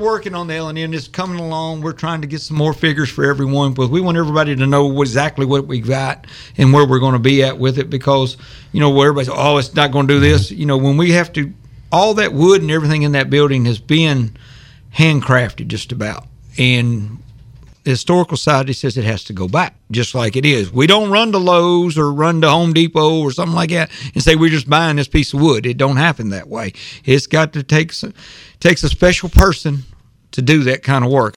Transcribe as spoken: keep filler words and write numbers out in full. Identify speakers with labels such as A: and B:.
A: working on the L and M. It's coming along. We're trying to get some more figures for everyone, but we want everybody to know exactly what we got and where we're going to be at with it, because, you know, where everybody's, oh, it's not going to do this. You know, when we have to, all that wood and everything in that building has been handcrafted just about. And the Historical Society says it has to go back just like it is. We don't run to Lowe's or run to Home Depot or something like that and say we're just buying this piece of wood. It don't happen that way. It's got to take some, takes a special person to do that kind of work.